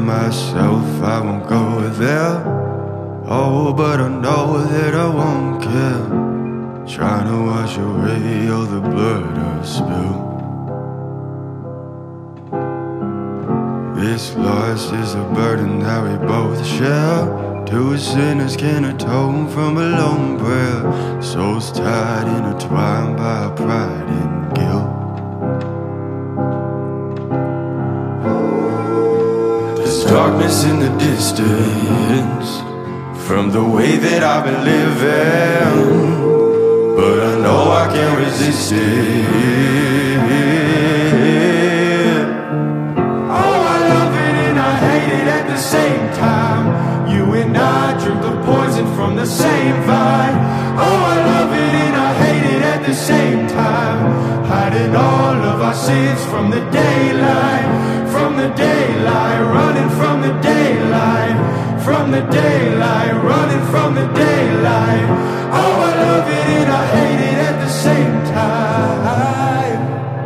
myself, I won't go there. Oh, but I know that I won't care. Trying to wash away all the blood I've spilled. This loss is a burden that we both share. Two sinners can atone from a lone prayer. Souls tied, intertwined by pride and guilt. There's darkness in the distance from the way that I've been living, but I know I can't resist it. Oh, I love it and I hate it at the same time. You and I drink the poison from the same vine. Oh, I love it and I hate it at the same time. Hiding all of our sins from the daylight, from the daylight, running from the daylight, from the daylight, running from the daylight. Oh, I love it and I hate it at the same time.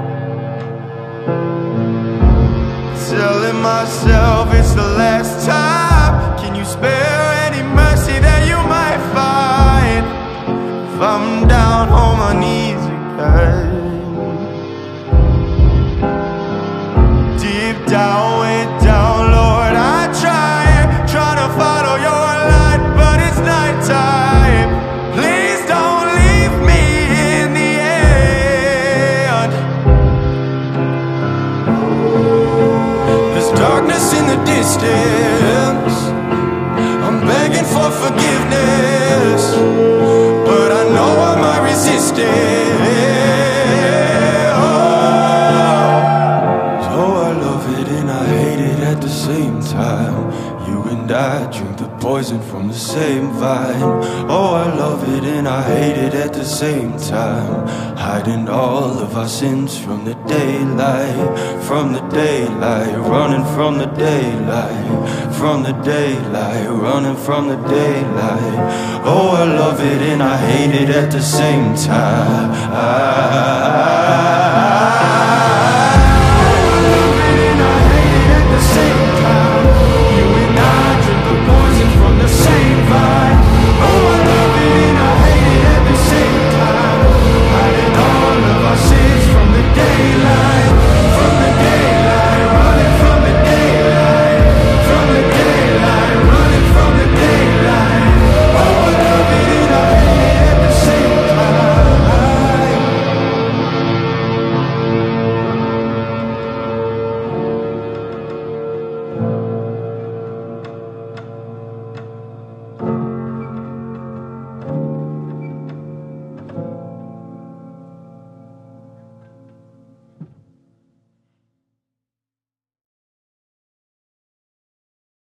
Telling myself it's the last time. Can you spare any mercy that you might find if I'm down on my knees again? Deep down, way down, Lord, I try to follow your light, but it's nighttime. Please don't leave me in the end. There's darkness in the distance. I'm begging for forgiveness, but I know I might resist it. At the same time, you and I drink the poison from the same vine. Oh, I love it and I hate it at the same time. Hiding all of our sins from the daylight, from the daylight, running from the daylight, from the daylight, running from the daylight. Oh, I love it and I hate it at the same time.